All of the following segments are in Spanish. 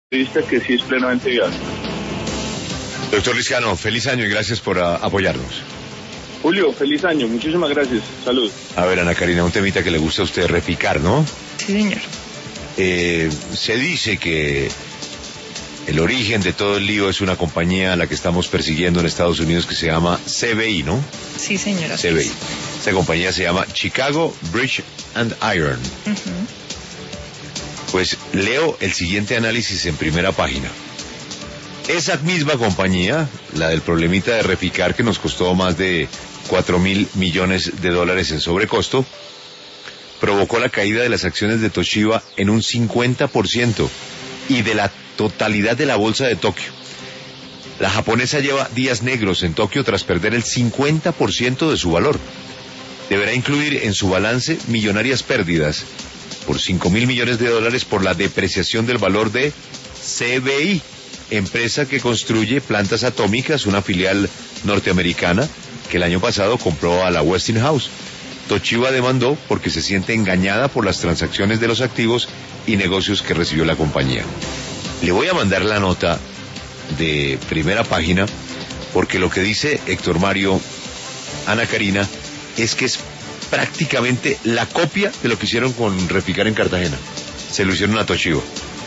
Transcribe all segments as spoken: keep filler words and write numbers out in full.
Vista que sí es plenamente viable. Doctor Lizcano, feliz año y gracias por uh, apoyarnos. Julio, feliz año, muchísimas gracias, salud. A ver, Ana Karina, un temita que le gusta a usted, Reficar, ¿no? Sí, señor. Eh, se dice que el origen de todo el lío es una compañía a la que estamos persiguiendo en Estados Unidos que se llama C B I, ¿no? Sí, señora. C B I. Esta compañía se llama Chicago Bridge and Iron. Uh-huh. Pues leo el siguiente análisis en primera página. Esa misma compañía, la del problemita de Reficar, que nos costó más de cuatro mil millones de dólares en sobrecosto, provocó la caída de las acciones de Toshiba en un cincuenta por ciento y de la totalidad de la bolsa de Tokio. La japonesa lleva días negros en Tokio tras perder el cincuenta por ciento de su valor. Deberá incluir en su balance millonarias pérdidas por cinco mil millones de dólares por la depreciación del valor de C B I, empresa que construye plantas atómicas, una filial norteamericana que el año pasado compró a la Westinghouse. Toshiba demandó porque se siente engañada por las transacciones de los activos y negocios que recibió la compañía. Le voy a mandar la nota de primera página porque lo que dice Héctor Mario, Ana Karina, es que es prácticamente la copia de lo que hicieron con Reficar en Cartagena. Se lo hicieron a Toshiba.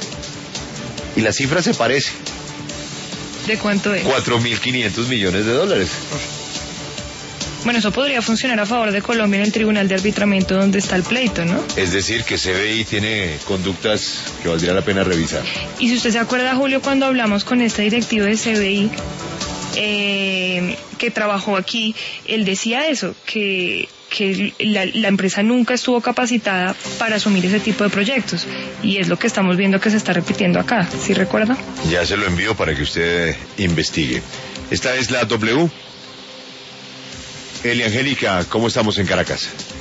Y la cifra se parece. ¿De cuánto es? cuatro mil quinientos millones de dólares. Bueno, eso podría funcionar a favor de Colombia en el Tribunal de Arbitramiento donde está el pleito, ¿no? Es decir, que C B I tiene conductas que valdría la pena revisar. Y si usted se acuerda, Julio, cuando hablamos con este directivo de C B I, eh, que trabajó aquí, él decía eso, que, que la, la empresa nunca estuvo capacitada para asumir ese tipo de proyectos. Y es lo que estamos viendo que se está repitiendo acá, ¿sí recuerda? Ya se lo envío para que usted investigue. Esta es la W. Eli Angélica, ¿cómo estamos en Caracas?